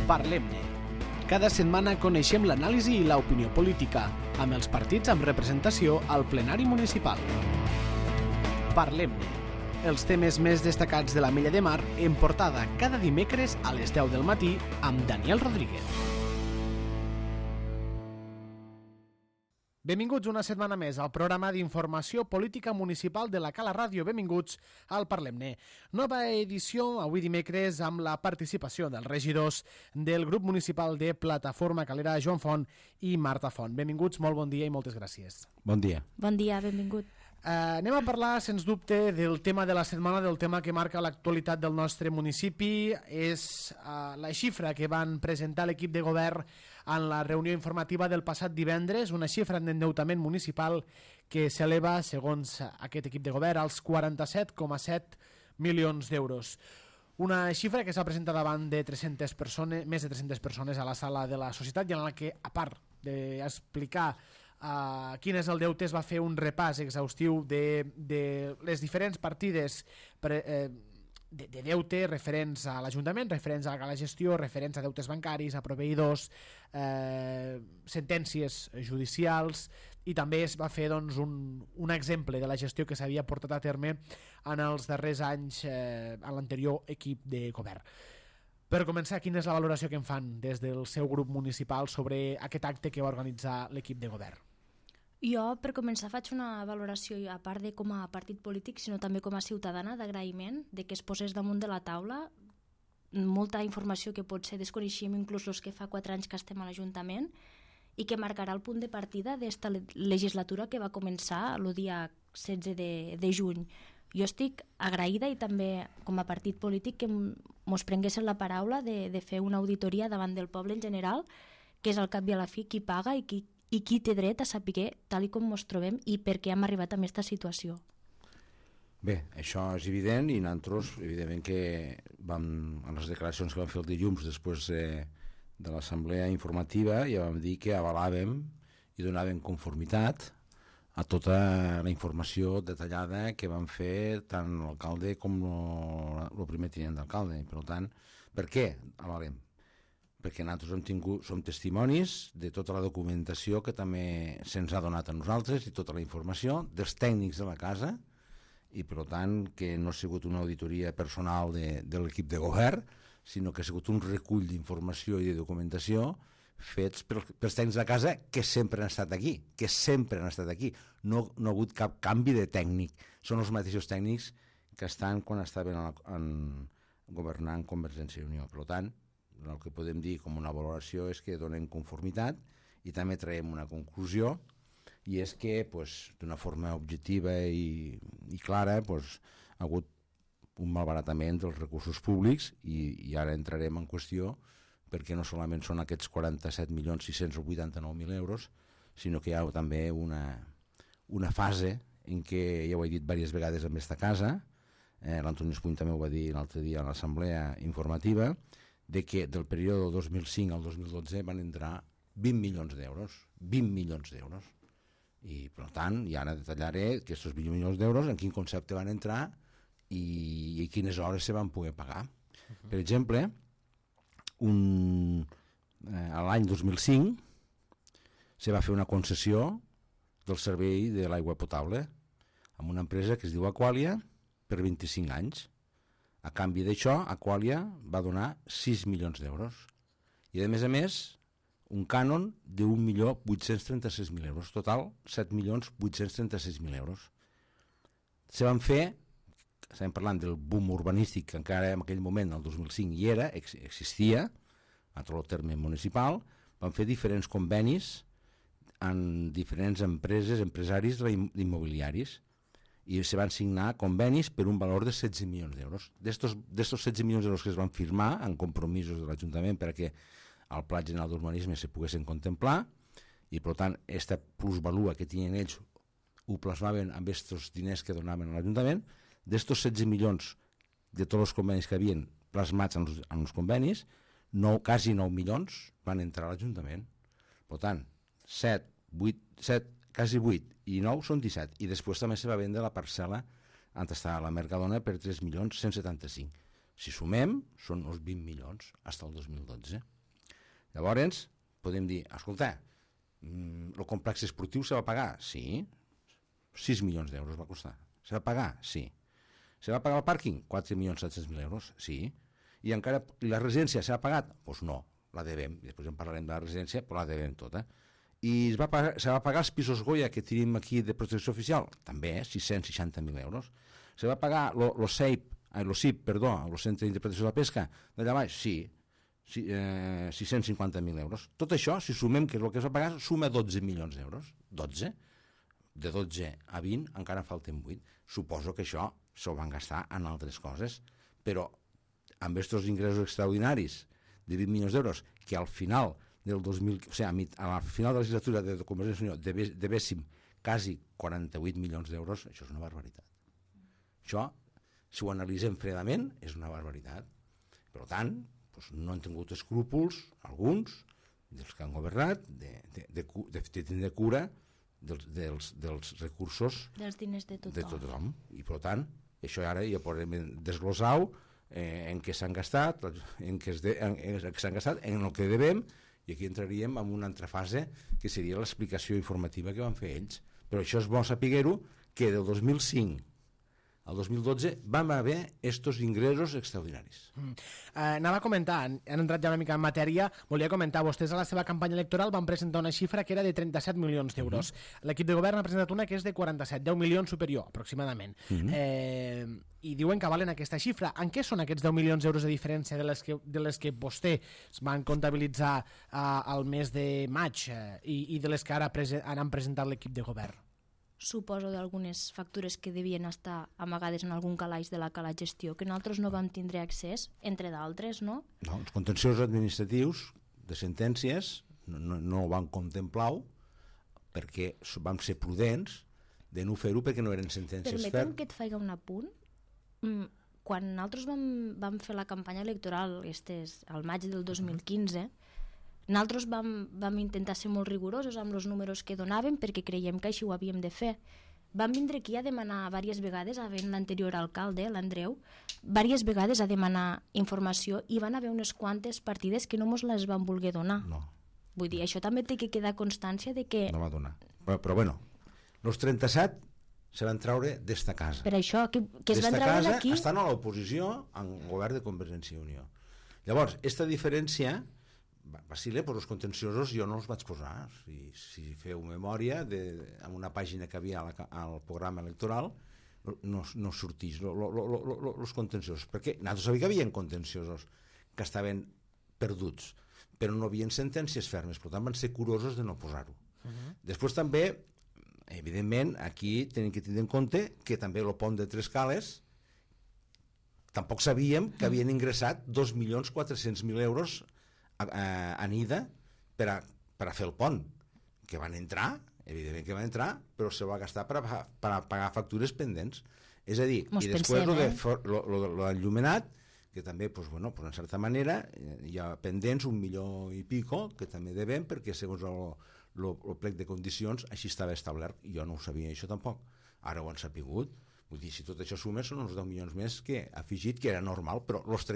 Parlem-ne. Cada setmana coneixem l'anàlisi i l'opinió política, amb els partits amb representació al plenari municipal. Parlem-ne. Els temes més destacats de la Mella de Mar en portada cada dimecres a les 10 del matí amb Daniel Rodríguez. Benvinguts una setmana més al programa d'informació política municipal de la Cala Ràdio. Benvinguts al Parlem-ne. Nova edició avui dimecres amb la participació dels regidors del grup municipal de Plataforma Calera, Joan Font i Marta Font. Benvinguts, molt bon dia i moltes gràcies. Bon dia. Bon dia, benvingut. Anem a parlar, sens dubte, del tema de la setmana, del tema que marca l'actualitat del nostre municipi. És la xifra que van presentar l'equip de govern en la reunió informativa del passat divendres, una xifra d'endeutament municipal que s'eleva, segons aquest equip de govern, als 47,7 milions d'euros. Una xifra que s'ha presentat davant de 300 persones, més de 300 persones a la sala de la societat, i en la que, a part d'explicar quin és el deute, es va fer un repàs exhaustiu de les diferents partides de deute referents a l'Ajuntament, referents a la gestió, referents a deutes bancaris, a proveïdors, sentències judicials, i també es va fer un exemple de la gestió que s'havia portat a terme en els darrers anys a l'anterior equip de govern. Per començar, quina és la valoració que en fan des del seu grup municipal sobre aquest acte que va organitzar l'equip de govern? Jo, per començar, faig una valoració, a part de com a partit polític, sinó també com a ciutadana, d'agraïment, de que es posés damunt de la taula molta informació que potser desconeixíem inclús els que fa 4 anys que estem a l'Ajuntament, i que marcarà el punt de partida d'esta legislatura que va començar el dia 16 de juny. Jo estic agraïda, i també com a partit polític, que mos prenguessin la paraula de fer una auditoria davant del poble en general, que és al cap i a la fi qui paga i qui té dret a saber tal i com ens trobem i per què hem arribat a aquesta situació. Bé, això és evident, i nosaltres, evidentment que en les declaracions que vam fer el dilluns després de l'assemblea informativa, ja vam dir que avalàvem i donàvem conformitat a tota la informació detallada que van fer tant l'alcalde com el primer tinent d'alcalde. Per tant, per què avalem? Perquè nosaltres som testimonis de tota la documentació que també se'ns ha donat a nosaltres, i tota la informació dels tècnics de la casa, i per tant que no ha sigut una auditoria personal de l'equip de govern, sinó que ha sigut un recull d'informació i de documentació fets pels tècnics de la casa, que sempre han estat aquí, No ha hagut cap canvi de tècnic. Són els mateixos tècnics que estan quan estaven governant Convergència i Unió. Per tant, el que podem dir com una valoració és que donen conformitat, i també traiem una conclusió, i és que d'una forma objectiva i clara ha hagut un malbaratament dels recursos públics, i ara entrarem en qüestió perquè no solament són aquests 47.689.000 euros, sinó que hi ha també una fase en què, ja ho he dit diverses vegades en aquesta casa, l'Antoni Espuny també ho va dir l'altre dia a l'assemblea informativa, de que del període 2005 al 2012 van entrar 20 milions d'euros. I per tant, i ara detallaré aquests 20 milions d'euros, en quin concepte van entrar i quines hores se van poder pagar. Per exemple, l'any 2005 se va fer una concessió del servei de l'aigua potable amb una empresa que es diu Aqualia per 25 anys. A canvi d'això, Aqualia va donar 6 milions d'euros. I a més, un cànon de 1.836.000 euros. Total, 7.836.000 euros. Se van fer, estem parlant del boom urbanístic que encara en aquell moment, el 2005, hi era, existia, a tot el terme municipal, van fer diferents convenis amb diferents empresaris immobiliaris, i se van signar convenis per un valor de 16 milions d'euros. D'estos 16 milions d'euros que es van firmar en compromisos de l'Ajuntament perquè al Pla General d'Urbanisme se poguessin contemplar, i per tant aquesta plusvalua que tenien ells ho plasmaven amb aquests diners que donaven a l'Ajuntament. D'estos 16 milions de tots els convenis que havien plasmats en els convenis, quasi 9 milions van entrar a l'Ajuntament. Per tant, 7, quasi 8 i 9 són 17, i després també se va vendre la parcel·la on està la Mercadona per 3.175.000. Si sumem, són uns 20 milions fins al 2012. Llavors, podem dir, escolta, el complex esportiu se va pagar? Sí. 6 milions d'euros va costar. Se va pagar? Sí. Se va pagar el pàrquing? 4.700.000 euros? Sí. I encara la residència s'ha pagat? Doncs no, la devem. Després en parlarem de la residència, però la devem tota. I se va pagar els pisos Goya que tenim aquí de protecció oficial? També, 660.000 euros. Se va pagar el CIP, el Centre d'Interpretació de la Pesca, d'allà baix? Sí. 650.000 euros. Tot això, si sumem que és el que es va pagar, suma 12 milions d'euros. 12? De 12 a 20 encara falten 8. Suposo que això s'ho van gastar en altres coses, però amb aquests ingressos extraordinaris de 20 milions d'euros, que al final del 2000, o sigui, a la final de la legislatura de Convergència i Unió devéssim quasi 48 milions d'euros, això és una barbaritat. Això, si ho analitzem fredament, és una barbaritat. Per tant, doncs no han tingut escrúpols, alguns, dels que han governat, de tindre cura dels recursos dels diners de tothom. I per tant, això ara ja podem desglossar-ho en què s'han gastat, en el que devem, i aquí entraríem en una altra fase que seria l'explicació informativa que van fer ells. Però això és bo saber-ho, que del 2005 al 2012 vam haver estos ingressos extraordinaris. Anava a comentar, han entrat ja una mica en matèria, volia comentar, vostès a la seva campanya electoral van presentar una xifra que era de 37 milions d'euros. L'equip de govern ha presentat una que és de 47, 10 milions superior, aproximadament. I diuen que valen aquesta xifra. En què són aquests 10 milions d'euros de diferència de les que vostès van comptabilitzar al mes de maig i de les que ara han presentat l'equip de govern? Suposo d'algunes factures que devien estar amagades en algun calaix de la cala gestió, que nosaltres no vam tindre accés, entre d'altres, no? No, els contenciosos administratius de sentències no ho van contemplar perquè vam ser prudents de no fer-ho perquè no eren sentències fermes. Permetem que et faig un apunt? Quan nosaltres vam fer la campanya electoral al maig del 2015, nosaltres vam intentar ser molt rigorosos amb els números que donàvem perquè creiem que així ho havíem de fer. Vam vindre aquí a demanar diverses vegades, havent l'anterior alcalde, l'Andreu, diverses vegades a demanar informació i van haver unes quantes partides que no mos les van voler donar. No. Vull dir, això també té que quedar constància de que... No va donar. Però bueno, els 37 se van treure d'esta casa. Per això, que es van treure d'aquí... Estan a l'oposició en govern de Convergència i Unió. Llavors, aquesta diferència... vacile, però els contenciosos jo no els vaig posar. Si feu memòria, en una pàgina que havia al programa electoral, no sortís els contenciosos. Perquè nosaltres sabíem que hi havia contenciosos que estaven perduts, però no hi havia sentències fermes, per tant van ser curosos de no posar-ho. Després també, evidentment, aquí tenim que tenir en compte que també el pont de Tres Cales tampoc sabíem que havien ingressat 2.400.000 euros a NIDA per a fer el pont, que van entrar, evidentment que van entrar, però se va gastar per a pagar factures pendents. És a dir, i després l'enllumenat, que també, en certa manera, hi ha pendents 1 milió i pico, que també devem, perquè segons el plec de condicions així estava establert. Jo no ho sabia això tampoc. Ara ho han sapigut. Vull dir, si tot això suma, són uns 10 milions més que ha afegit, que era normal, però els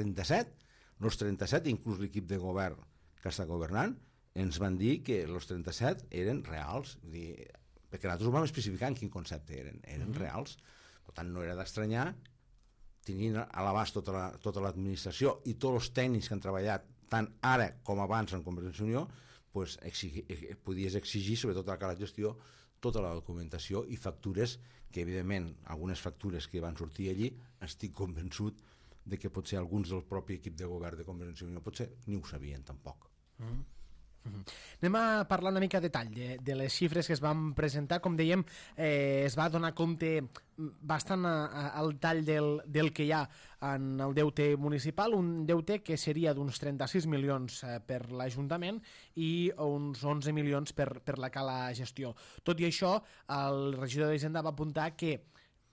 37, inclús l'equip de govern que està governant, ens van dir que els 37 eren reals, perquè nosaltres ho vam especificar en quin concepte eren reals. Per tant, no era d'estranyar, tenint a l'abast tota l'administració i tots els tècnics que han treballat tant ara com abans en Convergència i Unió, podies exigir, sobretot a la gestió, tota la documentació i factures, que evidentment algunes factures que van sortir allí, estic convençut de que potser alguns del propi equip de govern de Convergència i Unió potser ni ho sabien tampoc. Anem a parlar una mica de detall de les xifres que es van presentar. Com dèiem, es va donar compte bastant al tall del que hi ha en el deute municipal, un deute que seria d'uns 36 milions per l'Ajuntament i uns 11 milions per la cala gestió. Tot i això, el regidor d'Hisenda va apuntar que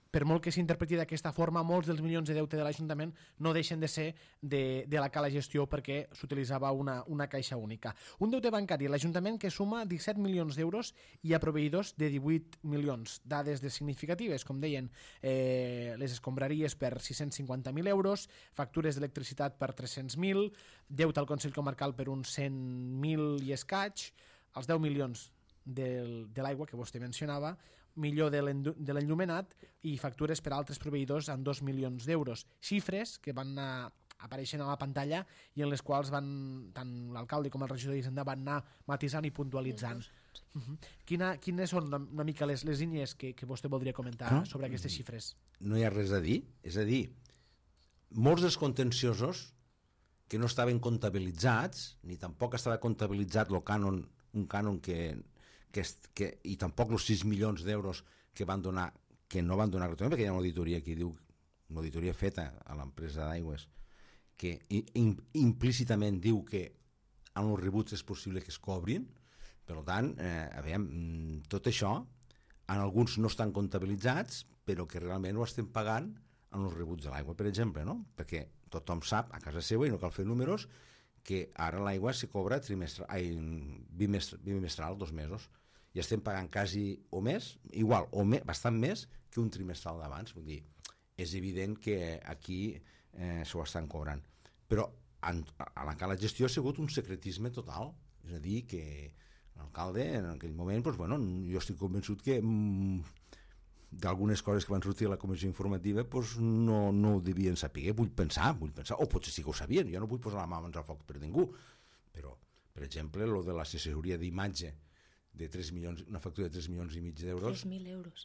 per molt que s'interpreti d'aquesta forma, molts dels milions de deute de l'Ajuntament no deixen de ser de la cala gestió perquè s'utilitzava una caixa única. Un deute bancari, l'Ajuntament que suma 17 milions d'euros i a proveïdors de 18 milions. Dades significatives, com deien, les escombraries per 650.000 euros, factures d'electricitat per 300.000, deute al Consell Comarcal per uns 100.000 i escaig, els 10 milions de l'aigua que vostè mencionava, millor de l'enllumenat i factures per a altres proveïdors amb 2 milions d'euros. Xifres que van anar apareixent a la pantalla i en les quals tant l'alcalde com el regidor d'Hisenda van anar matisant i puntualitzant. Quines són una mica les línies que vostè voldria comentar sobre aquestes xifres? No hi ha res a dir. És a dir, molts dels contenciosos que no estaven comptabilitzats, ni tampoc estava comptabilitzat un cànon i tampoc els 6 milions d'euros que no van donar gratuïtament, perquè hi ha una auditoria que diu, una auditoria feta a l'empresa d'aigües, que implícitament diu que en els rebuts és possible que es cobrin. Per tant, tot això en alguns no estan comptabilitzats, però que realment ho estem pagant en els rebuts de l'aigua, per exemple, no? Perquè tothom sap a casa seva, i no cal fer números, que ara l'aigua se cobra bimestral, 2 mesos, i estem pagant quasi o més, igual, o bastant més que un trimestral d'abans. Vull dir, és evident que aquí s'ho estan cobrant. Però a la cala gestió ha sigut un secretisme total, és a dir, que l'alcalde en aquell moment, jo estic convençut que d'algunes coses que van sortir a la comissió informativa no ho devien saber, vull pensar, o potser sí que ho sabien, jo no vull posar la mà al foc per ningú, però, per exemple, lo de l'assessoria d'imatge de 3 milions, una factura de 3 milions i mig d'euros, 3.000 euros.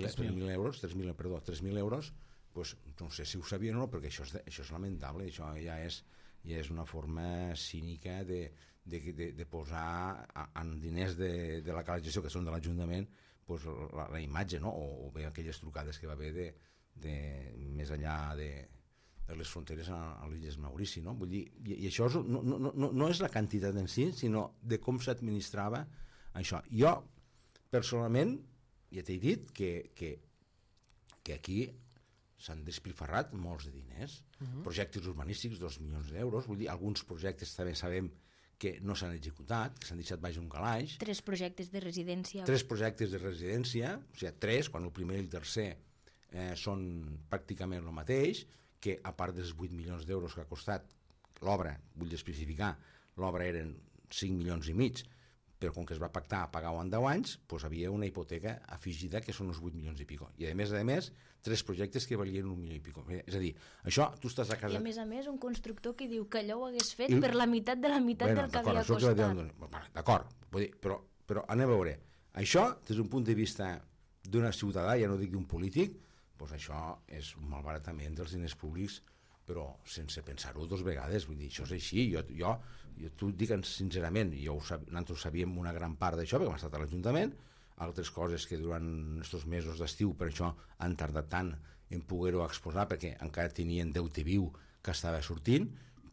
3.000 euros, no sé si ho sabien o no, perquè això és lamentable, això ja és una forma cínica de posar en diners de la cala gestió, que són de l'Ajuntament, la imatge, no? O bé aquelles trucades que va haver més enllà de les fronteres a l'Illes Maurici, no? Vull dir, i això no és la quantitat en si, sinó de com s'administrava això. Jo, personalment, ja t'he dit que aquí s'han despilfarrat molts de diners, projectes urbanístics, 2 milions d'euros, vull dir, alguns projectes també sabem que no s'han executat, que s'han deixat baix un calaix. 3 projectes de residència. 3 projectes de residència, o sigui, 3, quan el primer i el tercer són pràcticament el mateix, que a part dels 8 milions d'euros que ha costat l'obra, vull especificar, l'obra eren 5 milions i mig, però com que es va pactar a pagar-ho en 10 anys, havia una hipoteca afegida que són els 8 milions i pico. I a més, 3 projectes que valien 1 milió i pico. És a dir, això, tu estàs a casa... I a més, un constructor que diu que allò ho hagués fet per la meitat de la meitat del que havia costat. D'acord, però anem a veure. Això, des d'un punt de vista d'una ciutadà, ja no dic d'un polític, això és un malbaratament dels diners públics, però sense pensar-ho 2 vegades. Vull dir, això és així. Jo t'ho dic sincerament, nosaltres sabíem una gran part d'això, perquè hem estat a l'Ajuntament, altres coses que durant aquests mesos d'estiu per això han tardat tant en poder-ho exposar, perquè encara tenien deute viu que estava sortint,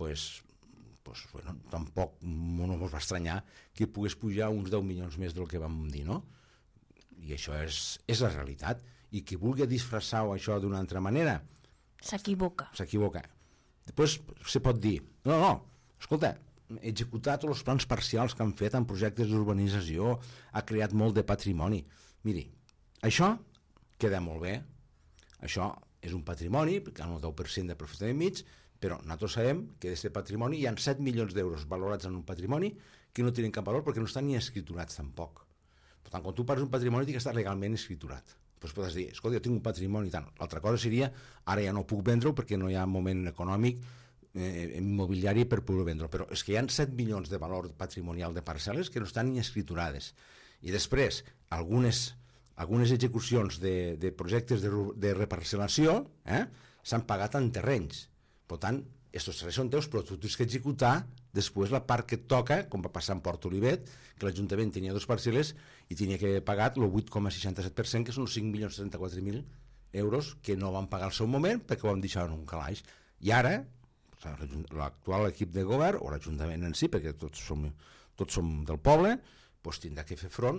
tampoc no ens va estranyar que pogués pujar uns 10 milions més del que vam dir, no? I això és la realitat. I qui vulgui disfressar això d'una altra manera s'equivoca. Després se pot dir, no, escolta, executar tots els plans parcials que han fet en projectes d'urbanització, ha creat molt de patrimoni. Miri, això queda molt bé, això és un patrimoni, perquè amb el 10% de aprofitament mig, però nosaltres sabem que d'aquest patrimoni hi ha 7 milions d'euros valorats en un patrimoni que no tenen cap valor perquè no estan ni escriturats tampoc. Per tant, quan tu parles d'un patrimoni, té que estar legalment escriturat. Doncs podes dir, escolta, jo tinc un patrimoni i tant. L'altra cosa seria, ara ja no puc vendre-ho perquè no hi ha moment econòmic immobiliari per poder vendre-ho, però és que hi ha 7 milions de valor patrimonial de parcel·les que no estan ni escriturades. I després, algunes execucions de projectes de reparcel·lació s'han pagat en terrenys. Per tant, aquests terrenys són teus, però tu tens que executar després la part que et toca, com va passar en Port Olivet, que l'Ajuntament tenia 2 parcel·les i tenia que haver pagat el 8,67%, que són els 5.034.000 euros que no van pagar al seu moment perquè ho vam deixar en un calaix. I ara, l'actual equip de govern, o l'Ajuntament en si, perquè tots som del poble, tindrà que fer front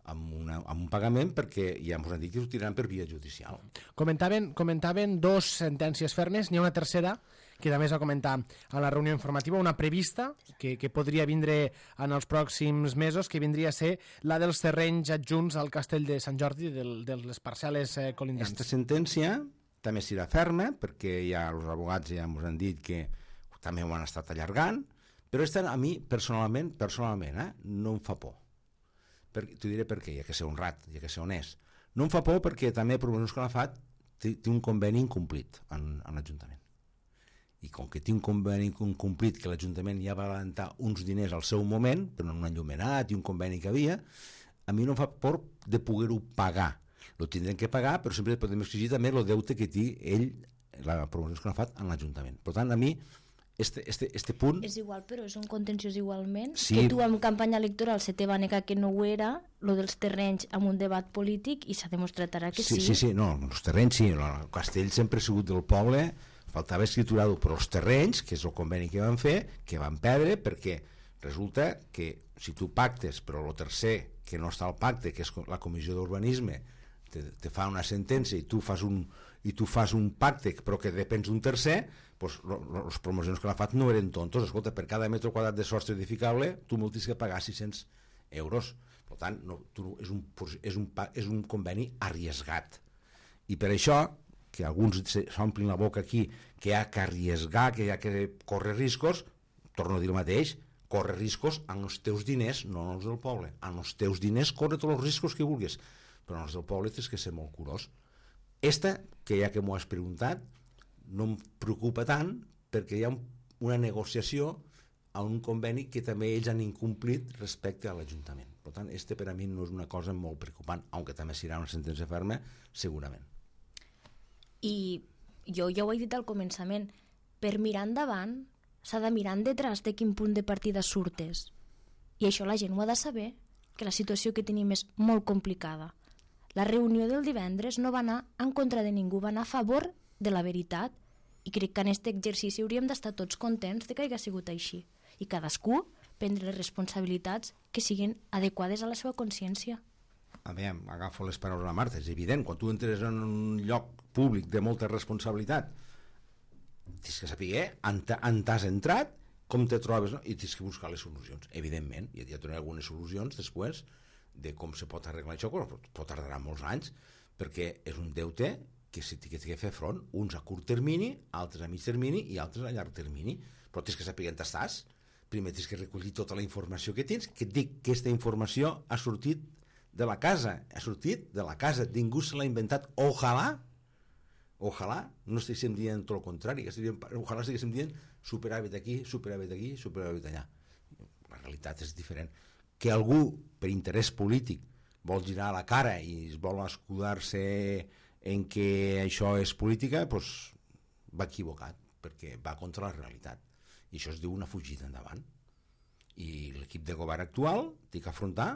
amb un pagament, perquè ja ens han dit que ho tiraran per via judicial. Comentaven dos sentències fermes, n'hi ha una tercera que també es va comentar a la reunió informativa, una prevista que podria vindre en els pròxims mesos, que vindria a ser la dels terrenys adjunts al castell de Sant Jordi, de les parcel·les colindants. Aquesta sentència també serà ferma, perquè ja els abogats ja ens han dit que també ho han estat allargant, però a mi, personalment, no em fa por. T'ho diré per què, hi ha que ser honrat, hi ha que ser honest. No em fa por perquè també Promocions Calafat té un conveni incomplit en l'Ajuntament. I com que té un conveni incomplit que l'Ajuntament ja va adelantar uns diners al seu moment, però en un enllumenat i un conveni que havia, a mi no em fa por de poder-ho pagar. Lo tindrem que pagar, però sempre podem exigir també el deute que té ell, la Promocions Calafat, en l'Ajuntament. Per tant, a mi este punt... És igual, però és un contenciós igualment. Sí. Que tu en campanya electoral se te va negar que no ho era, lo dels terrenys amb un debat polític, i s'ha demostrat ara que sí. Sí, no, els terrenys sí, el castell sempre ha sigut del poble, faltava escriturar-ho, però els terrenys, que és el conveni que van fer, que van perdre, perquè resulta que si tu pactes, però el tercer, que no està al pacte, que és la Comissió d'Urbanisme, te fa una sentència i tu fas un pacte però que depèn d'un tercer, doncs les Promocions Calafat no eren tontos. Escolta, per cada metre quadrat de sostre edificable tu multis que pagar 600 euros. Per tant, és un conveni arriesgat. I per això, que alguns s'omplin la boca aquí, que hi ha que arriesgar, que hi ha que córrer riscos, torno a dir el mateix, córrer riscos amb els teus diners, no els del poble. Amb els teus diners corre tots els riscos que vulguis, però amb els del poble tens que ser molt curós. Que ja que m'ho has preguntat, no em preocupa tant, perquè hi ha una negociació a un conveni que també ells han incomplit respecte a l'Ajuntament. Per tant, per a mi no és una cosa molt preocupant, aunque també serà una sentència ferma, segurament. I jo ja ho he dit al començament, per mirar endavant s'ha de mirar detrás de quin punt de partida surtes. I això la gent ho ha de saber, que la situació que tenim és molt complicada. La reunió del divendres no va anar en contra de ningú, va anar a favor de la veritat, i crec que en aquest exercici hauríem d'estar tots contents de que hagi sigut així, i cadascú prendre les responsabilitats que siguin adequades a la seva consciència. A veure, agafo les paraules de la Marta, és evident, quan tu entres en un lloc públic de molta responsabilitat, tens que saber on t'has entrat, com te trobes, no? I tens que buscar les solucions, evidentment, i ja tindré algunes solucions després de com se pot arreglar això, però pot tardar molts anys, perquè és un deute que s'hi ha de fer front, uns a curt termini, altres a mig termini i altres a llarg termini, però tens que saber on estàs, primer tens que recollir tota la informació que tens, que et dic que aquesta informació ha sortit de la casa, ningú se l'ha inventat, ojalà, no estiguéssim dient tot el contrari, ojalà estiguéssim dient superàvit aquí, superàvit allà. La realitat és diferent. Que algú, per interès polític, vol girar la cara i vol escudar-se en què això és política, doncs va equivocat, perquè va contra la realitat. I això es diu una fugida endavant. I l'equip de govern actual té que afrontar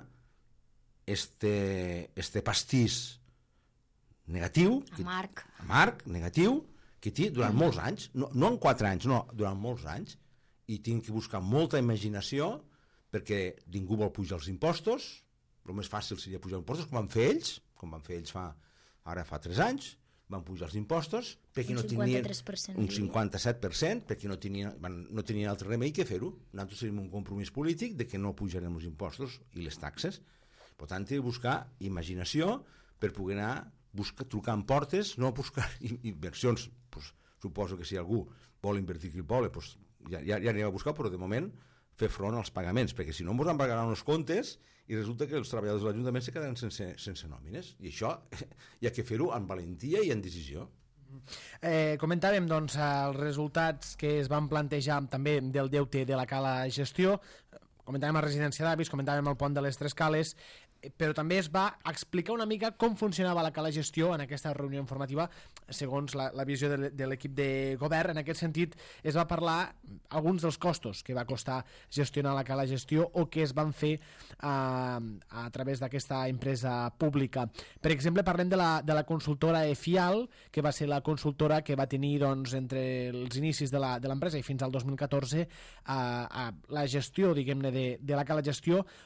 este pastís negatiu, amarg, negatiu, que té durant molts anys, no en 4 anys, no, durant molts anys, i tinc que buscar molta imaginació, perquè ningú vol pujar els impostos, el més fàcil seria pujar els impostos, com van fer ells ara fa 3 anys, van pujar els impostos perquè no tenien un 57%, perquè no tenien altre remei que fer-ho. Nosaltres tenim un compromís polític de que no pujarem els impostos i les taxes. Per tant, hem de buscar imaginació per poder anar trucar en portes, no buscar inversions. Suposo que si algú vol invertir aquí al poble, ja anirem a buscar, però de moment fer front als pagaments, perquè si no ens han pagat els comptes i resulta que els treballadors de l'Ajuntament se quedaran sense nòmines, i això hi ha que fer-ho amb valentia i amb decisió. Comentàvem doncs els resultats que es van plantejar també del deute de la Cala Gestió, comentàvem la residència d'avis, comentàvem el pont de les Tres Cales, però també es va explicar una mica com funcionava la Cala Gestió en aquesta reunió informativa segons la visió de l'equip de govern. En aquest sentit es va parlar alguns dels costos que va costar gestionar la Cala Gestió o que es van fer a través d'aquesta empresa pública. Per exemple, parlem de la consultora EFIAL, que va ser la consultora que va tenir doncs, entre els inicis de l'empresa i fins al 2014 la gestió, diguem-ne, de la Cala Gestió,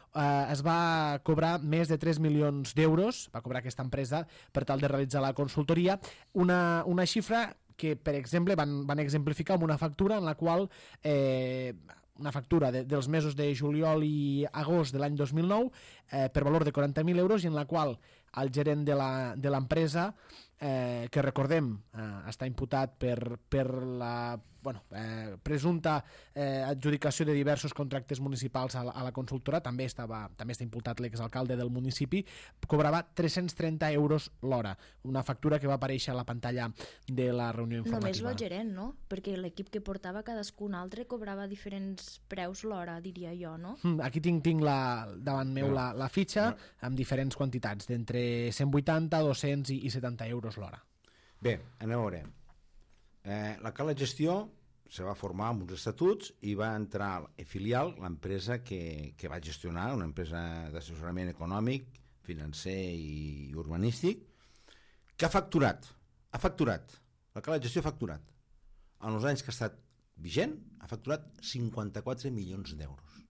es va cobrar més de 3 milions d'euros, va cobrar aquesta empresa per tal de realitzar la consultoria, una xifra que, per exemple, van exemplificar amb una factura en la qual una factura dels mesos de juliol i agost de l'any 2009 per valor de 40.000 euros, i en la qual el gerent de l'empresa, que recordem està imputat per la presumpta adjudicació de diversos contractes municipals a la consultora, també està imputat l'exalcalde del municipi, cobrava 330 euros l'hora, una factura que va aparèixer a la pantalla de la reunió informativa. Només el gerent, no? Perquè l'equip que portava cadascun altre cobrava diferents preus l'hora, diria jo, no? Aquí tinc davant meu la fitxa amb diferents quantitats, d'entre 180, 200 i 70 euros l'hora. Bé, anem a veure. La Cala Gestió se va formar amb uns estatuts i va entrar a filial l'empresa que va gestionar, una empresa d'assessorament econòmic, financer i urbanístic, que ha facturat. La Cala Gestió ha facturat. En els anys que ha estat vigent, ha facturat 54 milions d'euros.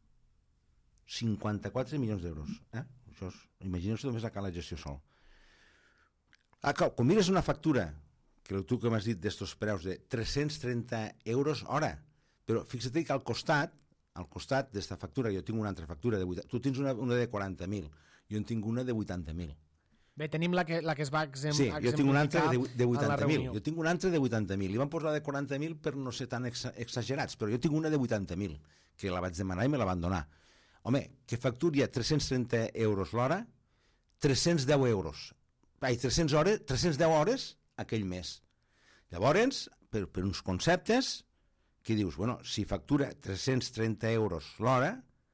54 milions d'euros. Imagineu-vos només la Cala Gestió sol. Com mires una factura, que tu que m'has dit d'estos preus de 330 euros hora, però fixa't que al costat d'esta factura, jo tinc una altra factura de 80, tu tens una de 40.000, jo en tinc una de 80.000. Bé, tenim la que es va exemplificar. Sí, jo tinc una altra de 80.000. Jo tinc una altra de 80.000. Li van posar de 40.000 per no ser tan exagerats, però jo tinc una de 80.000, que la vaig demanar i me la van donar. Home, que facturi a 330 euros l'hora, 310 euros. 310 hores aquell mes. Llavors, per uns conceptes, que dius, bueno, si factura 330 euros l'hora,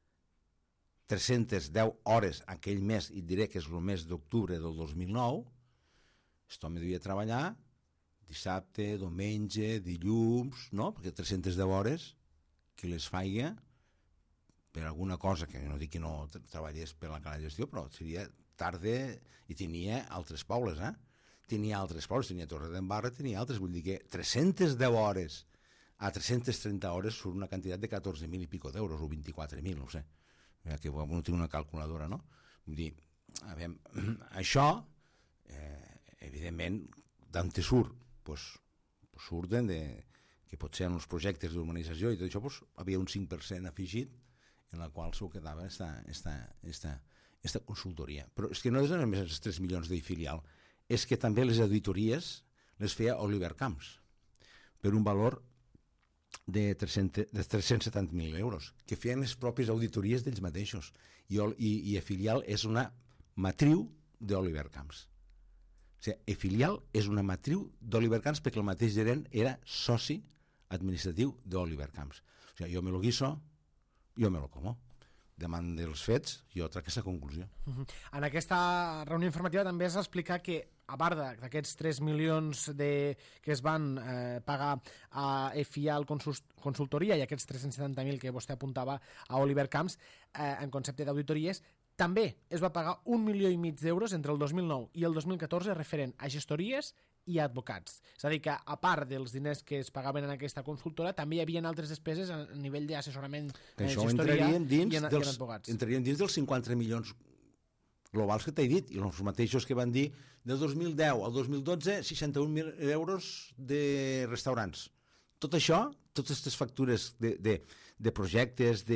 310 hores aquell mes, i et diré que és el mes d'octubre del 2009, aquest home devia treballar dissabte, diumenge, dilluns, no? Perquè 310 hores, qui les faia per alguna cosa, que no dic que no treballés per la Cala Gestió, però seria tarda, i tenia altres pobles, tenia Torredembarra, tenia altres, vull dir que 310 hores a 330 hores surt una quantitat de 14.000 i pico d'euros, o 24.000, no sé, que no tinc una calculadora, no? Vull dir, això, evidentment, d'on te surt? Surten que potser en els projectes d'urbanització i tot això havia un 5% afegit en la qual s'ho quedava esta consultoria. Però és que no és només els 3 milions de filial, és que també les auditories les feia Oliver Camps per un valor de 370.000 euros, que feien les pròpies auditories d'ells mateixos, i filial és una matriu d'Oliver Camps. O sigui, filial és una matriu d'Oliver Camps perquè el mateix gerent era soci administratiu d'Oliver Camps. O sigui, jo me lo guiso, jo me lo como. Davant dels fets, jo trec aquesta conclusió. En aquesta reunió informativa també es va explicar que, a part d'aquests 3 milions que es van pagar a FIAL Consultoria i aquests 370.000 que vostè apuntava a Oliver Camps, en concepte d'auditories, també es va pagar 1,5 milions d'euros entre el 2009 i el 2014 referent a gestories i advocats. És a dir, que a part dels diners que es pagaven en aquesta consultora, també hi havia altres despeses a nivell d'assessorament, gestoria i en advocats. Entrarien dins dels 50 milions globals que t'he dit, i els mateixos que van dir del 2010 al 2012, 61.000 euros de restaurants. Tot això, totes aquestes factures de projectes,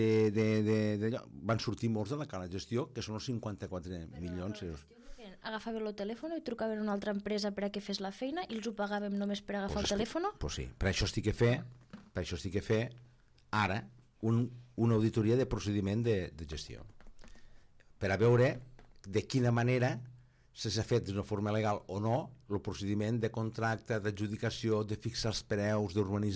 van sortir molts de la Cala Gestió, que són els 54 milions d'euros. Agafaven el telèfon i trucaven a una altra empresa per a que fes la feina i els ho pagàvem només per agafar el telèfon? Pues sí, per això estic a fer ara una auditoria de procediment de gestió, per a veure de quina manera s'ha fet d'una forma legal o no el procediment de contracte, d'adjudicació, de fixar els preus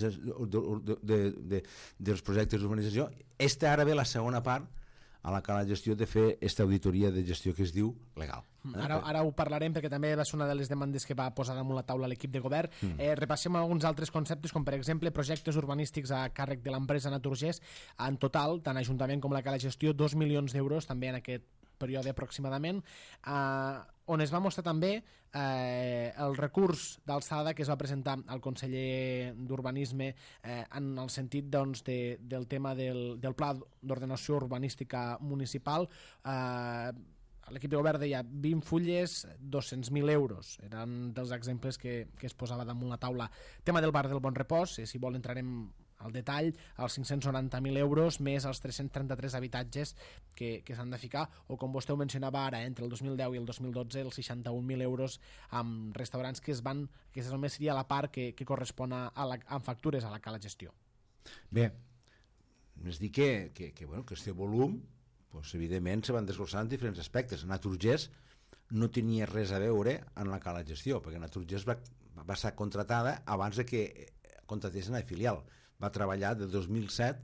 dels projectes d'urbanització. Ara ve la segona part a la Cala Gestió de fer aquesta auditoria de gestió que es diu legal. Ara ho parlarem perquè també va ser una de les demandes que va posar damunt la taula l'equip de govern. Repassem alguns altres conceptes, com per exemple projectes urbanístics a càrrec de l'empresa Naturgés. En total, tant Ajuntament com la Cala Gestió, 2 milions d'euros també en aquest període aproximadament, on es va mostrar també el recurs d'alçada que es va presentar al conseller d'Urbanisme en el sentit doncs, del tema del pla d'ordenació urbanística municipal. L'equip de govern deia 20 fulles, 200.000 euros. Eren dels exemples que es posava damunt la taula. Tema del bar del Bon Repòs, si vol entrarem al detall, els 590.000 euros més els 333 habitatges que s'han de ficar, o com vostè ho mencionava ara, entre el 2010 i el 2012 els 61.000 euros amb restaurants que aquesta només seria la part que correspon amb factures a la cala gestió. Bé, és dir que aquest volum doncs, evidentment se van desglossar en diferents aspectes. Naturgés no tenia res a veure amb la cala gestió, perquè Naturgés va ser contratada abans de que contratessin a filial. Va treballar del 2005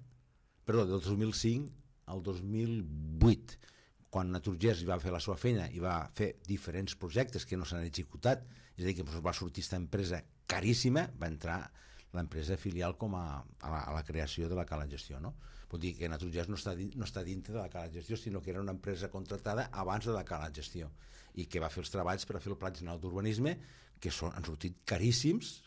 al 2008, quan Naturgés va fer la seva feina i va fer diferents projectes que no s'han executat, és a dir, que va sortir aquesta empresa caríssima, va entrar l'empresa filial com a la creació de la cala gestió, no? Vol dir que Naturgés no està dintre de la cala gestió, sinó que era una empresa contratada abans de la cala gestió i que va fer els treballs per a fer el Pla General d'Urbanisme, que han sortit caríssims,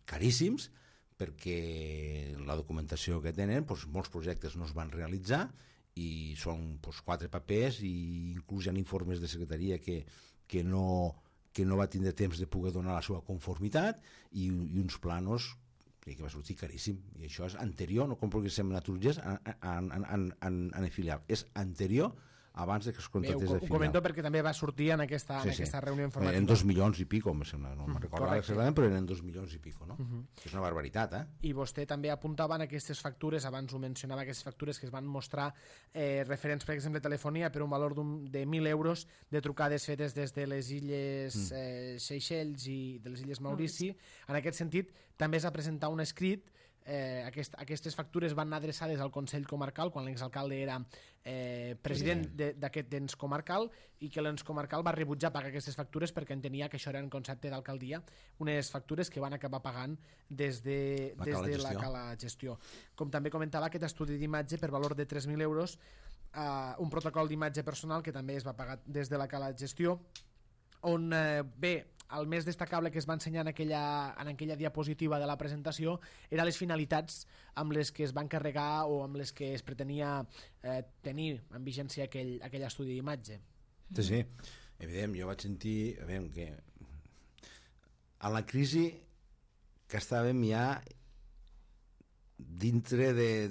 perquè la documentació que tenen, doncs, molts projectes no es van realitzar i són 4 papers i inclús hi ha informes de secretaria que no va tindre temps de poder donar la seva conformitat i uns planos que va sortir caríssim, i això és anterior, no com perquè sembla Naturgés en filial, és anterior abans que es contractés de filial. Ho comento perquè també va sortir en aquesta reunió informativa. Eren 2 milions i pico, no me'n recordo exactament, però eren 2 milions i pico, no? És una barbaritat, I vostè també apuntava en aquestes factures, abans ho mencionava, aquestes factures que es van mostrar referents, per exemple, a telefonia per un valor de 1.000 euros de trucades fetes des de les illes Seychelles i de les illes Maurici. En aquest sentit, també es va presentar un escrit. Aquestes factures van anar adreçades al Consell Comarcal quan l'exalcalde era president d'aquest ens comarcal, i que l'ens comarcal va rebutjar pagar aquestes factures perquè entenia que això era en concepte d'alcaldia, unes factures que van acabar pagant des de la cala gestió. Com també comentava, aquest estudi d'imatge per valor de 3.000 euros, un protocol d'imatge personal que també es va pagar des de la cala gestió, on el més destacable que es va ensenyar en aquella diapositiva de la presentació era les finalitats amb les que es va encarregar o amb les que es pretenia tenir en vigència aquell estudi d'imatge. Sí, evident, jo vaig sentir que a la crisi que estàvem ja dintre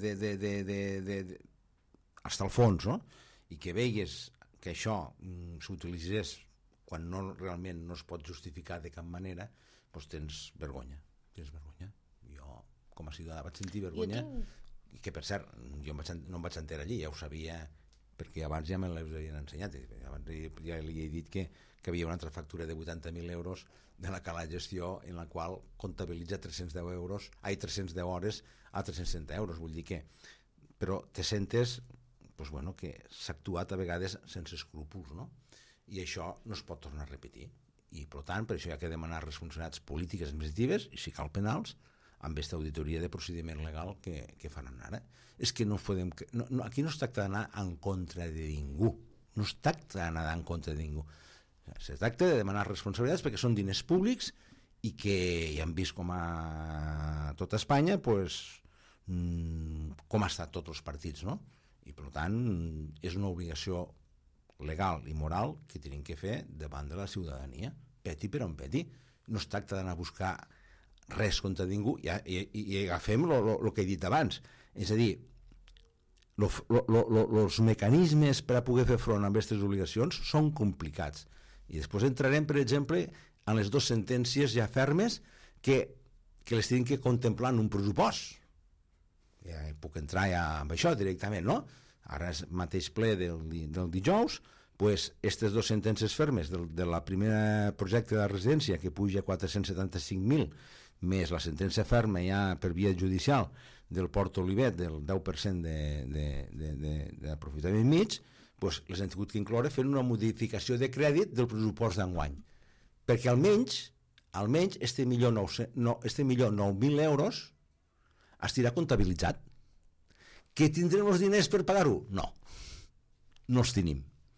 hasta el fons, no? I que veies que això s'utilitzés quan realment no es pot justificar de cap manera, doncs tens vergonya. Jo, com a ciutadà, vaig sentir vergonya, que per cert, jo no em vaig enterar allí, ja ho sabia, perquè abans ja me l'havien ensenyat, abans ja li he dit que havia una altra factura de 80.000 euros de la cala gestió en la qual comptabilitza 310 hores a 360 euros, vull dir que, però te sentes que s'ha actuat a vegades sense escrúpols, no? I això no es pot tornar a repetir, i per tant per això hi ha que demanar responsabilitats polítiques administratives i si cal penals amb aquesta auditoria de procediment legal que faran ara. És que no podem, aquí no es tracta d'anar en contra de ningú, no es tracta d'anar en contra de ningú, es tracta de demanar responsabilitats perquè són diners públics i que ja hem vist com a tota Espanya com ha estat tots els partits, no? I per tant és una obligació legal i moral que tenim que fer davant de la ciutadania, peti per on peti. No es tracta d'anar a buscar res contra ningú i agafem el que he dit abans, és a dir, els mecanismes per a poder fer front a aquestes obligacions són complicats, i després entrarem, per exemple, en les 2 sentències ja fermes que les tenim que contemplar en un pressupost. Ja puc entrar ja amb això directament, no? Ara és mateix ple del dijous, aquestes 2 sentències fermes de la primera projecte de residència que puja a 475.000 més la sentència ferma ja per via judicial del Port Olivet del 10% d'aprofitament mig, les han tingut que incloure fent una modificació de crèdit del pressupost d'enguany, perquè almenys este milió 9.000 euros estirà comptabilitzat. Que tindrem els diners per pagar-ho? No els tenim.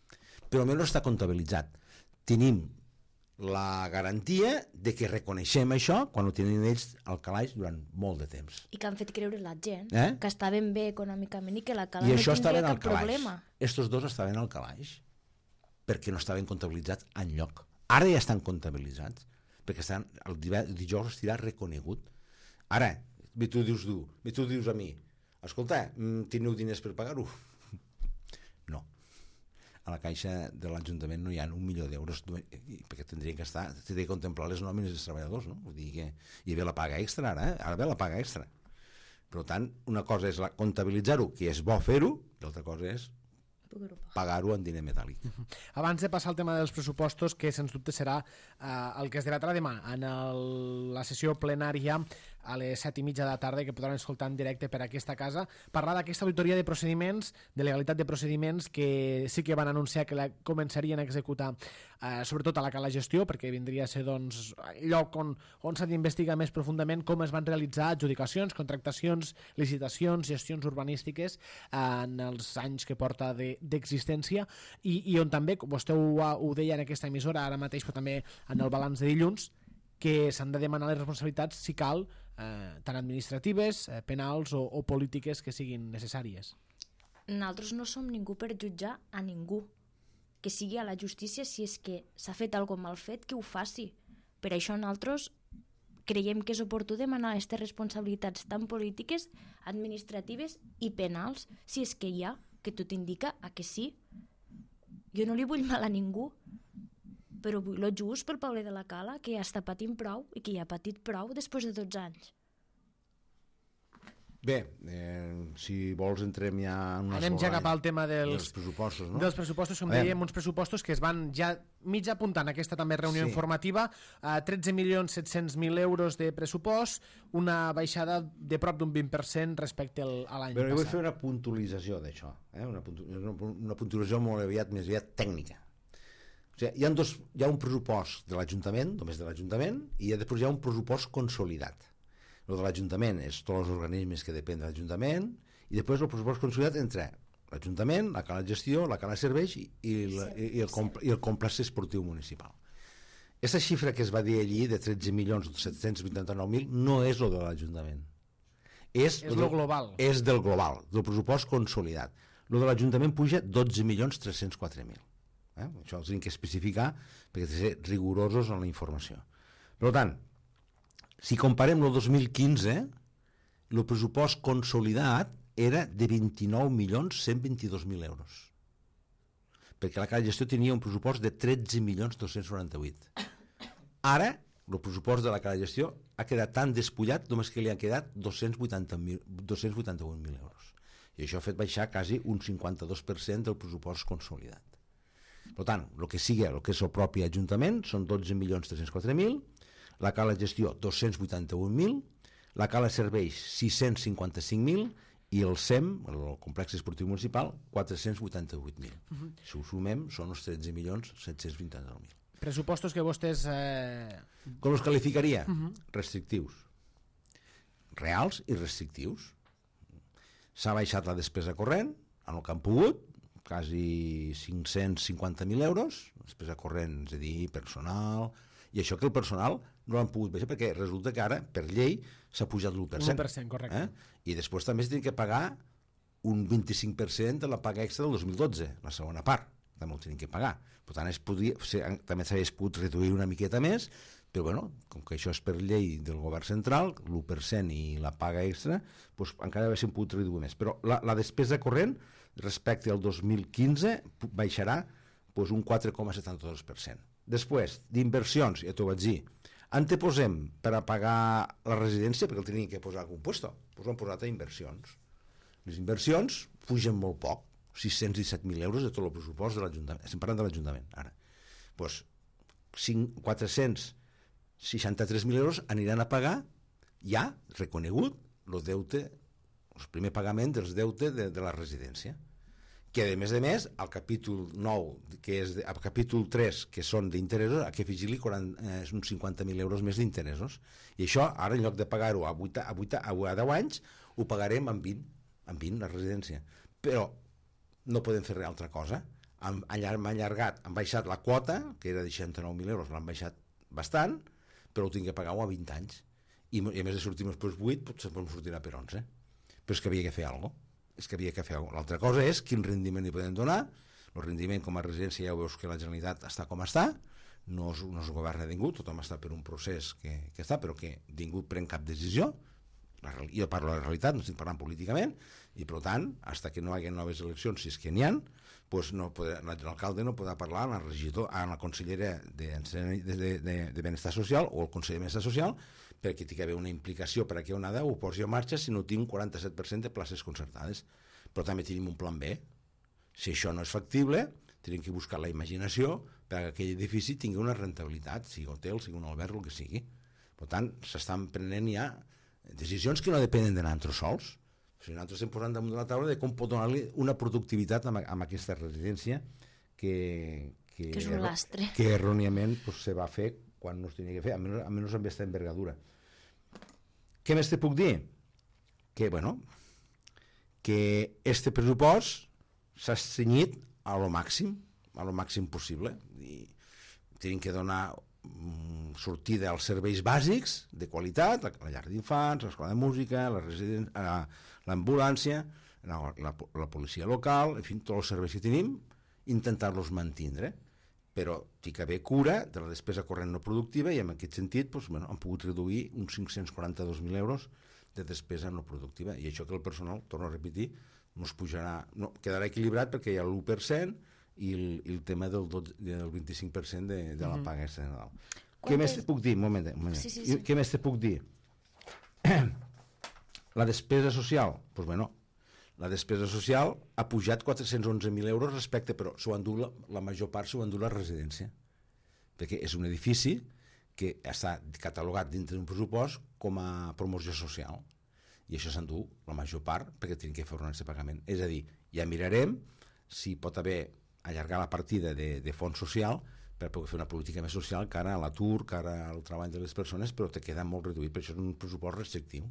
però almenys està comptabilitzat. Tenim la garantia de que reconeixem això quan ho tenen ells al calaix durant molt de temps. I que han fet creure la gent que estaven bé econòmicament i que la cala I no això tindria estaven al cap calaix. problema. Estos dos estaven al calaix perquè no estaven comptabilitzats enlloc. Ara ja estan comptabilitzats perquè el dijous estirà reconegut. Ara, tu dius a mi, escolta, teniu diners per pagar-ho? No. A la caixa de l'Ajuntament no hi ha 1 milió d'euros perquè tindrien que estar, tindria que contemplar les nòmines dels treballadors, no? Vull dir que hi ve la paga extra ara, ara ve la paga extra. Per tant, una cosa és comptabilitzar-ho, que és bo fer-ho, i l'altra cosa és pagar-ho en diner metàl·lic. Abans de passar al tema dels pressupostos, que sens dubte serà el que es debatrà demà en la sessió plenària a les 7:30 de la tarda, que podran escoltar en directe per aquesta casa, parlar d'aquesta auditoria de procediments, de legalitat de procediments, que sí que van anunciar que la començarien a executar sobretot a la cala gestió, perquè vindria a ser doncs, el lloc on s'ha d'investigar més profundament com es van realitzar adjudicacions, contractacions, licitacions, gestions urbanístiques en els anys que porta d'existència i on també, com vostè ho deia en aquesta emissora ara mateix, però també en el balanç de dilluns, que s'han de demanar les responsabilitats, si cal, tant administratives, penals o polítiques que siguin necessàries. Nosaltres no som ningú per jutjar a ningú. Que sigui a la justícia, si és que s'ha fet alguna mal fet, que ho faci. Per això nosaltres creiem que és oportú demanar aquestes responsabilitats tan polítiques, administratives i penals, si és que hi ha, que tot indica a que sí. Jo no li vull mal a ningú, però vull el just pel poble de la Cala, que ja està patint prou i que ja ha patit prou després de 12 anys. Bé, si vols entrem ja en una anem ja cap al tema dels pressupostos, no? Dels pressupostos, com dèiem, uns pressupostos que es van ja mig apuntant a aquesta també reunió informativa, 13.700.000 euros de pressupost, una baixada de prop d'un 20% respecte a l'any passat. Però jo vull fer una puntualització d'això, una puntualització molt més aviat tècnica. O sigui, hi ha un pressupost de l'Ajuntament, només de l'Ajuntament, i després hi ha un pressupost consolidat. El de l'Ajuntament és tots els organismes que depenen de l'Ajuntament, i després el pressupost consolidat entre l'Ajuntament, la Cala de Gestió, la Cala de Serveis i el complex esportiu municipal. Aquesta xifra que es va dir allí de 13.789.000 no és el de l'Ajuntament. És el global. És del global, del pressupost consolidat. El de l'Ajuntament puja 12.304.000. Això els hem de especificar perquè hem de ser rigorosos en la informació. Per tant, si comparem el 2015, el pressupost consolidat era de 29.122.000 euros. Perquè la Cala de Gestió tenia un pressupost de 13.298. Ara, el pressupost de la Cala de Gestió ha quedat tan despullat només que li han quedat 281.000 euros. I això ha fet baixar quasi un 52% del pressupost consolidat. Per tant, el que és el propi Ajuntament són 12.304.000, la Cala de Gestió 281.000, la Cala de Serveis 655.000 i el SEM, el complex esportiu municipal, 488.000. Si ho sumem, són els 13.729.000. Pressupostos que vostès... Com els qualificaria? Restrictius. Reals i restrictius. S'ha baixat la despesa corrent, en el que han pogut, quasi 550.000 euros, despesa corrent, és a dir, personal, i això que el personal no l'han pogut baixar perquè resulta que ara, per llei, s'ha pujat l'1%. 1%, correcte. I després també s'ha de pagar un 25% de la paga extra del 2012, la segona part, també ho tenen que pagar. Per tant, també s'hauria pogut reduir una miqueta més, però bueno, com que això és per llei del govern central, l'1% i la paga extra, doncs encara haguéssim pogut reduir més. Però la despesa corrent, respecte al 2015, baixarà doncs, un 4,72%. Després, d'inversions, ja t'ho vaig dir, anteposem per a pagar la residència, perquè el tenien que posar a algun lloc, doncs ho han posat a inversions. Les inversions pugen molt poc, 617.000 euros de tot el pressupost de l'Ajuntament. Estem parlant de l'Ajuntament, ara. Doncs 463.000 euros aniran a pagar ja reconegut el deute, el primer pagament dels deutes de la residència, que a més, al capítol 9, que és al capítol 3, que són d'interessos, a què afegir-li uns 50.000 euros més d'interessos. I això, ara, en lloc de pagar-ho a 10 anys, ho pagarem amb 20, la residència. Però no podem fer altra cosa. han allargat, han baixat la quota, que era de 69.000 euros, l'han baixat bastant, però ho tinc que pagar a 20 anys. I a més de sortir després 8, potser em sortirà per 11. Però és que havia que fer alguna cosa. L'altra cosa és quin rendiment li podem donar. El rendiment com a residència ja veus que la Generalitat està com està, no es governa ningú, tothom està per un procés que està, però que ningú pren cap decisió. Jo parlo de la realitat, no estic parlant políticament, i per tant, fins que no hi hagi noves eleccions, si és que n'hi ha, doncs l'alcalde no podrà parlar a la consellera de Benestar Social o el conseller de Benestar Social, perquè hi ha d'haver una implicació per a que una ho posi en marxa si no tinc un 47% de places concertades. Però també tenim un plan B. Si això no és factible, tenim que buscar la imaginació perquè aquell edifici tingui una rentabilitat, sigui hotel, sigui un alberg, el que sigui. Per tant, s'estan prenent ja decisions que no depenen de nosaltres sols. O sigui, nosaltres estem posant damunt de la taula de com pot donar-li una productivitat a aquesta residència que és un lastre. Que erròniament se va fer quan no es tenia que fer, almenys amb aquesta envergadura. Què més te puc dir? Que este pressupost s'ha cenyit a lo màxim possible. I tenim que donar sortida als serveis bàsics de qualitat, la llar d'infants, l'escola de música, l'ambulància, la policia local, en fi, tots els serveis que tenim, intentar-los mantindre, però hi ha d'haver cura de la despesa corrent no productiva i en aquest sentit han pogut reduir uns 542.000 euros de despesa no productiva, i això que el personal, torno a repetir, quedarà equilibrat perquè hi ha l'1% i el tema del 25% de la paga extra de Nadal. Què més te puc dir? Un moment. Sí. Què més te puc dir? La despesa social, la despesa social ha pujat 411.000 euros respecte, però la major part s'ho endú la residència, perquè és un edifici que està catalogat dintre d'un pressupost com a promoció social, i això s'endú la major part perquè tenim que fer un pagament. És a dir, ja mirarem si pot haver allargar la partida de fons social per poder fer una política més social cara a l'atur, cara al treball de les persones, però te queda molt reduït, per això és un pressupost restrictiu.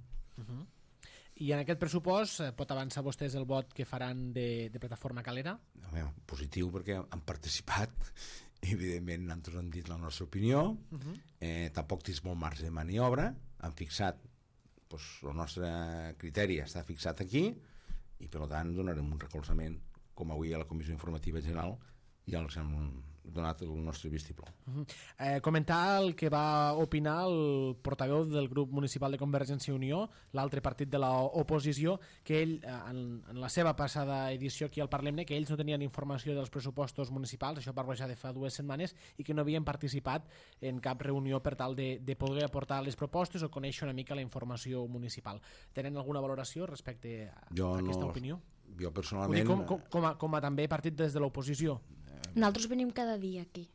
I en aquest pressupost pot avançar vostès el vot que faran de Plataforma Calera? Positiu, perquè han participat, evidentment nosaltres hem dit la nostra opinió, tampoc tens molt marge de maniobra, han fixat, el nostre criteri està fixat aquí, i per tant donarem un recolzament, com avui a la Comissió Informativa General ja els hem donat el nostre vistiplau. Comentar el que va opinar el portaveu del grup municipal de Convergència i Unió, l'altre partit de l'oposició, que ell, en la seva passada edició aquí al Parlem-ne, que ells no tenien informació dels pressupostos municipals, això va baixar de fa 2 setmanes, i que no havien participat en cap reunió per tal de poder aportar les propostes o conèixer una mica la informació municipal. Tenen alguna valoració respecte a aquesta opinió? Jo personalment... Com a també partit des de l'oposició? Nosaltres venim cada dia aquí.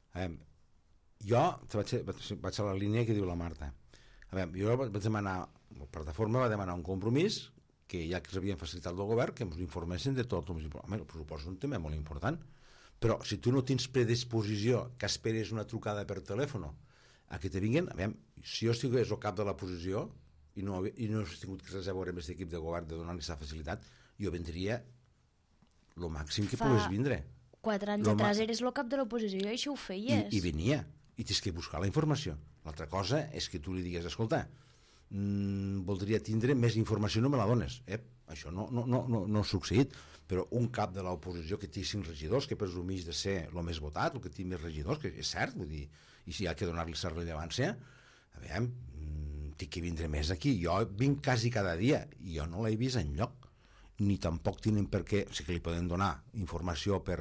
Jo vaig a la línia que diu la Marta. Jo vaig demanar, la plataforma va demanar un compromís que ja que s'havien facilitat del govern que ens informessin de tot. El pressupost és un tema molt important, però si tu no tens predisposició que esperes una trucada per telèfon a que te vinguin, si jo estigués al cap de la posició i no hagués tingut res a veure amb aquest equip de govern de donar aquesta facilitat, jo vendria el màxim que pogués vindre. 4 anys atrás eres el cap de l'oposició i això ho feies. I venia, i tens que buscar la informació. L'altra cosa és que tu li digues, escolta, voldria tindre més informació, no me la dones. Això no ha succeït, però un cap de l'oposició que té 5 regidors, que presumeix de ser el més votat, el que té més regidors, que és cert, vull dir, i si hi ha que donar-li la rellevància, tinc que vindre més aquí. Jo vinc quasi cada dia, i jo no l'he vist enlloc, ni tampoc tenen per què, sí que li poden donar informació per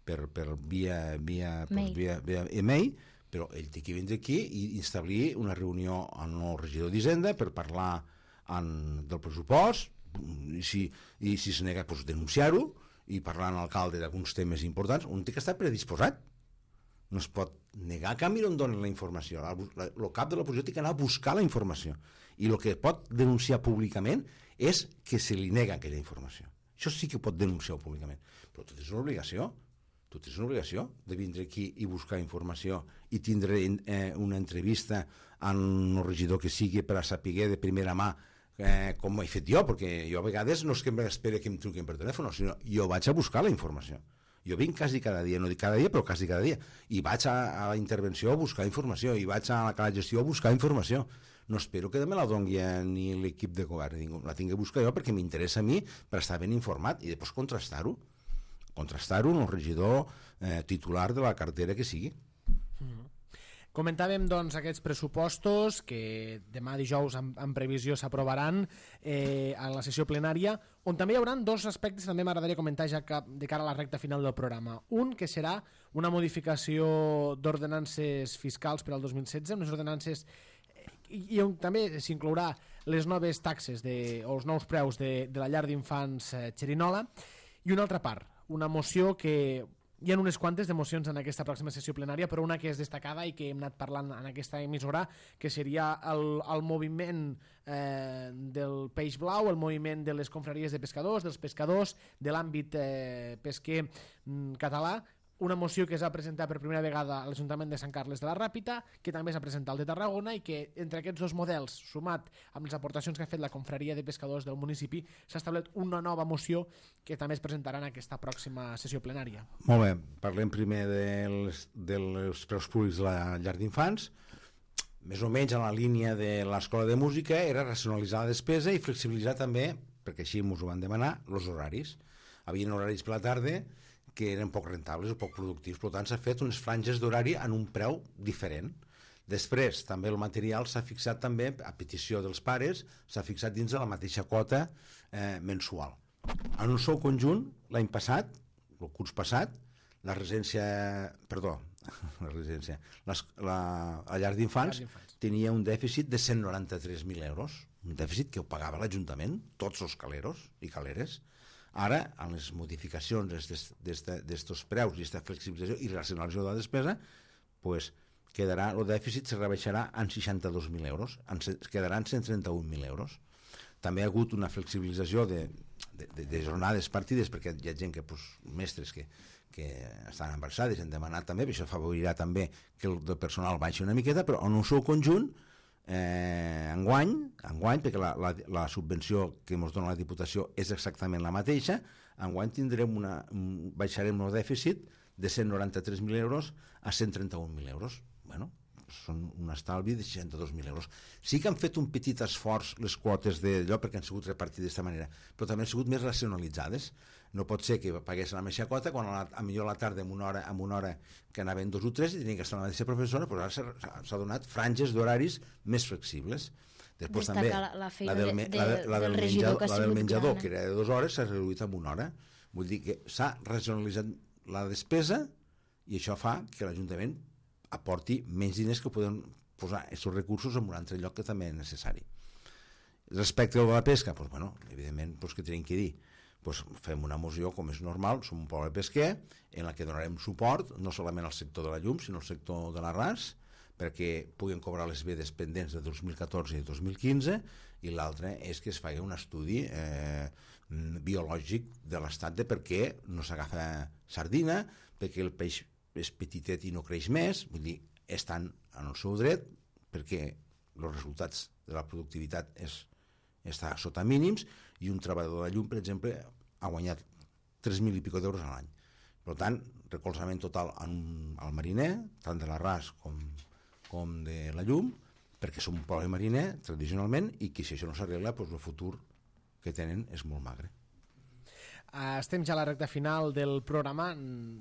via e-mail, però ell té que vindre aquí i establir una reunió amb el regidor d'Hisenda per parlar del pressupost, i si es nega denunciar-ho i parlar amb l'alcalde d'alguns temes importants. Un té que estar predisposat, no es pot negar a canvi on donen la informació. El cap de l'oposició té que anar a buscar la informació, i el que pot denunciar públicament és que se li nega aquella informació. Això sí que pot denunciar públicament, però tot és una obligació. Tu tens una obligació de vindre aquí i buscar informació i tindre una entrevista amb el regidor que sigui per a saber de primera mà com ho he fet jo, perquè jo a vegades no és que m'espera que em truquin per telèfon, sinó jo vaig a buscar la informació. Jo vinc quasi cada dia, no dic cada dia, però quasi cada dia. I vaig a la intervenció a buscar informació, i vaig a la gestió a buscar informació. No espero que me la doni ni l'equip de govern, la tinc que buscar jo perquè m'interessa a mi per estar ben informat i després contrastar-ho amb el regidor titular de la cartera que sigui. Comentàvem doncs aquests pressupostos que demà dijous en previsió s'aprovaran a la sessió plenària, on també hi haurà dos aspectes que també m'agradaria comentar ja de cara a la recta final del programa. Un, que serà una modificació d'ordenances fiscals per al 2016, unes ordenances i on també s'inclourà les noves taxes o els nous preus de la llar d'infants Xerinola, i una altra part, una moció que hi ha unes quantes de mocions en aquesta pròxima sessió plenària, però una que és destacada i que hem anat parlant en aquesta emissora, que seria el moviment del peix blau, el moviment de les confraries de pescadors, dels pescadors, de l'àmbit pesquer català, una moció que es va presentar per primera vegada a l'Ajuntament de Sant Carles de la Ràpita, que també s'ha presentat al de Tarragona, i que entre aquests dos models, sumat amb les aportacions que ha fet la confraria de pescadors del municipi, s'ha establert una nova moció que també es presentarà en aquesta pròxima sessió plenària. Molt bé, parlem primer dels preus públics de la llar d'infants. Més o menys en la línia de l'Escola de Música era racionalitzar la despesa i flexibilitzar també, perquè així ens ho van demanar, els horaris. Havien horaris per la tarda que eren poc rentables o poc productius, per tant s'ha fet unes franges d'horari en un preu diferent. Després també el material s'ha fixat també, a petició dels pares, s'ha fixat dins de la mateixa quota mensual. En un sol conjunt, l'any passat, el curs passat, la llar d'infants tenia un dèficit de 193.000 euros, un dèficit que ho pagava l'Ajuntament, tots els caleros i caleres. Ara, amb les modificacions d'estos preus i aquesta flexibilització i racionalització de la despesa, pues, quedarà, el dèficit se rebaixarà en 62.000 euros, quedaran 131.000 euros. També ha hagut una flexibilització de jornades partides, perquè hi ha gent mestres que estan embarassades, han demanat també, això afavorirà també que el personal baixi una miqueta, però en un sol conjunt, enguany, perquè la subvenció que ens dona la Diputació és exactament la mateixa, enguany baixarem el dèficit de 193.000 euros a 131.000 euros. Bueno, són un estalvi de 62.000 euros. Sí que han fet un petit esforç les quotes d'allò perquè han sigut repartides d'aquesta manera, però també han sigut més racionalitzades. No pot ser que paguessin la mateixa quota quan a millor a la tarda en una hora que anaven 2 o 3 i tenien que estar la mateixa professora, però ara s'ha donat franges d'horaris més flexibles. Després també la del menjador, que era de 2 hores, s'ha reduït en 1 hora. Vull dir que s'ha racionalitzat la despesa i això fa que l'Ajuntament aporti menys diners que poden posar aquests recursos en un altre lloc que també és necessari. Respecte a la pesca, evidentment, què tenim que dir? Fem una moció com és normal, som un poble pesquer en la que donarem suport no solament al sector de la llum sinó al sector de l'arràs perquè puguen cobrar les vedes pendents de 2014 i 2015 i l'altre és que es faci un estudi biològic de l'estat de per què no s'agafa sardina, perquè el peix és petitet i no creix més, vull dir, estan en el seu dret perquè els resultats de la productivitat està sota mínims i un treballador de llum, per exemple, ha guanyat 3.000 i pico d'euros a l'any. Per tant, recolzament total al mariner, tant de l'arràs com de la llum, perquè som un poble mariner, tradicionalment, i que si això no s'arregla, el futur que tenen és molt magre. Estem ja a la recta final del programa,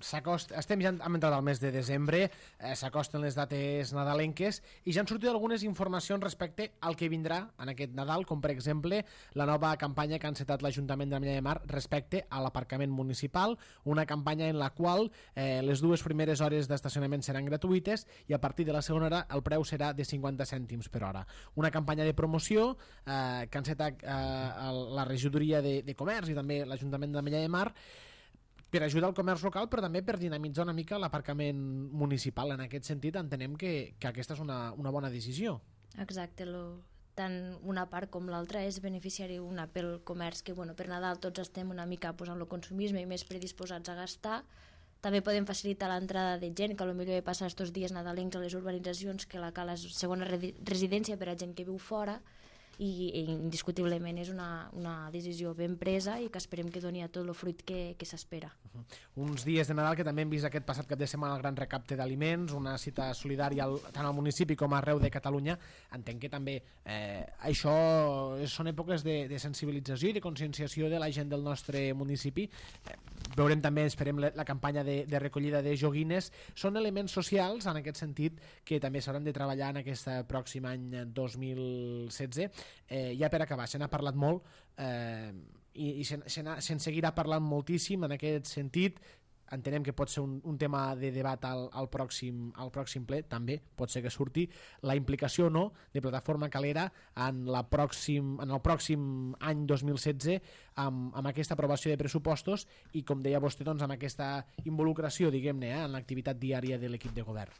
hem entrat al mes de desembre, s'acosten les dates nadalenques i ja han sortit algunes informacions respecte al que vindrà en aquest Nadal, com per exemple la nova campanya que ha encetat l'Ajuntament de Ametlla de Mar respecte a l'aparcament municipal, una campanya en la qual les 2 primeres hores d'estacionament seran gratuïtes i a partir de la segona hora el preu serà de 50 cèntims per hora. Una campanya de promoció que ha encetat la regidoria de comerç i també l'Ajuntament d'Ametlla de Mar per ajudar el comerç local però també per dinamitzar una mica l'aparcament municipal. En aquest sentit entenem que aquesta és una bona decisió. Exacte, tant una part com l'altra és beneficiari una pel comerç que per Nadal tots estem una mica en el consumisme i més predisposats a gastar. També podem facilitar l'entrada de gent que potser ve passar estos dies nadalencs a les urbanitzacions que la cala és segona residència per a gent que viu fora i indiscutiblement és una decisió ben presa i que esperem que doni a tot el fruit que s'espera. Uns dies de Nadal que també hem vist aquest passat cap de setmana el gran recapte d'aliments, una cita solidària tant al municipi com arreu de Catalunya. Entenc que també això són èpoques de sensibilització i de conscienciació de la gent del nostre municipi. Veurem també, esperem, la campanya de recollida de joguines. Són elements socials, en aquest sentit, que també s'hauran de treballar en aquest pròxim any 2016. Ja per acabar, se n'ha parlat molt i se'n seguirà parlant moltíssim en aquest sentit. Entenem que pot ser un tema de debat al pròxim ple, també pot ser que surti la implicació o no de Plataforma Calera en el pròxim any 2016 amb aquesta aprovació de pressupostos i, com deia vostè, doncs, amb aquesta involucració, diguem-ne, en l'activitat diària de l'equip de govern.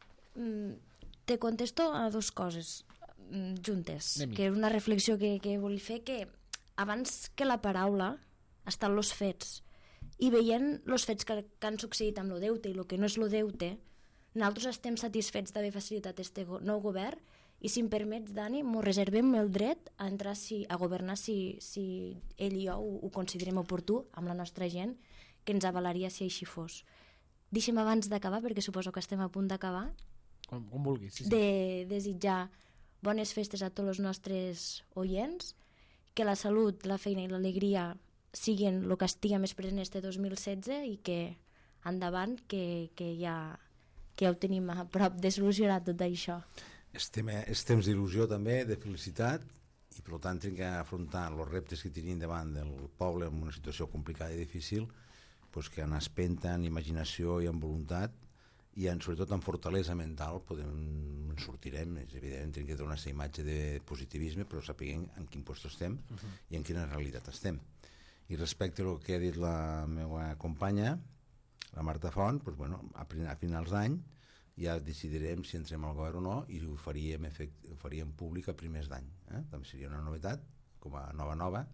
Te contesto a dues coses juntes, que és una reflexió que vull fer, que abans que la paraula estan els fets, i veient els fets que han succeït amb el deute i el que no és el deute, nosaltres estem satisfets d'haver facilitat aquest nou govern i, si em permets, Dani, m'ho reservem el dret a entrar a governar si ell i jo ho considerem oportú amb la nostra gent, que ens avalaria si així fos. Deixa'm, abans d'acabar, perquè suposo que estem a punt d'acabar, com vulguis, sí. De desitjar bones festes a tots els nostres oients, que la salut, la feina i l'alegria siguin el que estigui més present este 2016 i que endavant, que ja ho tenim a prop de solucionar tot això. És temps d'il·lusió també, de felicitat, i per tant hem d'afrontar els reptes que tenim davant del poble en una situació complicada i difícil, que amb espenta, amb imaginació i amb voluntat i sobretot amb fortalesa mental en sortirem. És evident, hem de donar aquesta imatge de positivisme, però sapiguem en quin lloc estem i en quina realitat estem. I respecte al que ha dit la meva companya, la Marta Font, a finals d'any ja decidirem si entrem al govern o no, i ho faríem públic a primers d'any. També seria una novetat, com a nova,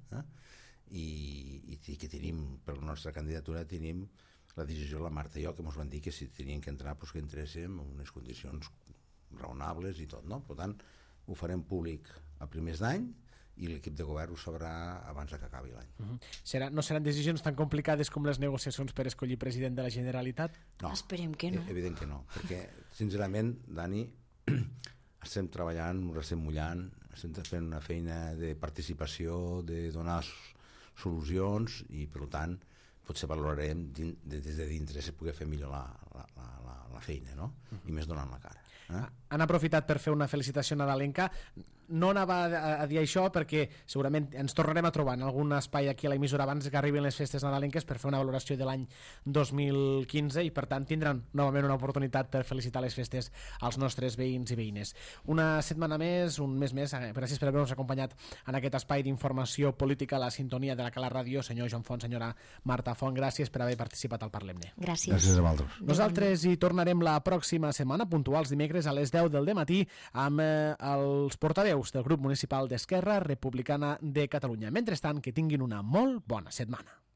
i que tenim, per la nostra candidatura, tenim la decisió de la Marta i jo, que ens van dir que si tenien que entrar, que entréssim en unes condicions raonables i tot, no? Per tant, ho farem públic a primers d'any, i l'equip de govern ho sabrà abans que acabi l'any. No seran decisions tan complicades com les negociacions per escollir president de la Generalitat? No, esperem que no. Evident que no, perquè, sincerament, Dani, estem treballant, ens estem mullant, estem fent una feina de participació, de donar solucions, i per tant potser valorarem des de dintre si poder fer millor la feina, no? I més donant la cara. Han aprofitat per fer una felicitació nadalenca. No anava a dir això perquè segurament ens tornarem a trobar en algun espai aquí a l'emissora abans que arribin les festes nadalenques per fer una valoració de l'any 2015 i per tant tindran novament una oportunitat per felicitar les festes als nostres veïns i veïnes. Una setmana més, un mes més, gràcies per haver-nos acompanyat en aquest espai d'informació política a la sintonia de la Cala Ràdio. Senyor Joan Font, senyora Marta Font, gràcies per haver participat al Parlem-ne. Gràcies. Gràcies a vosaltres. Nosaltres hi tornarem la pròxima setmana, puntuals dimecres a les 10 del dematí, amb els portaveus del grup municipal d'Esquerra Republicana de Catalunya. Mentrestant, que tinguin una molt bona setmana.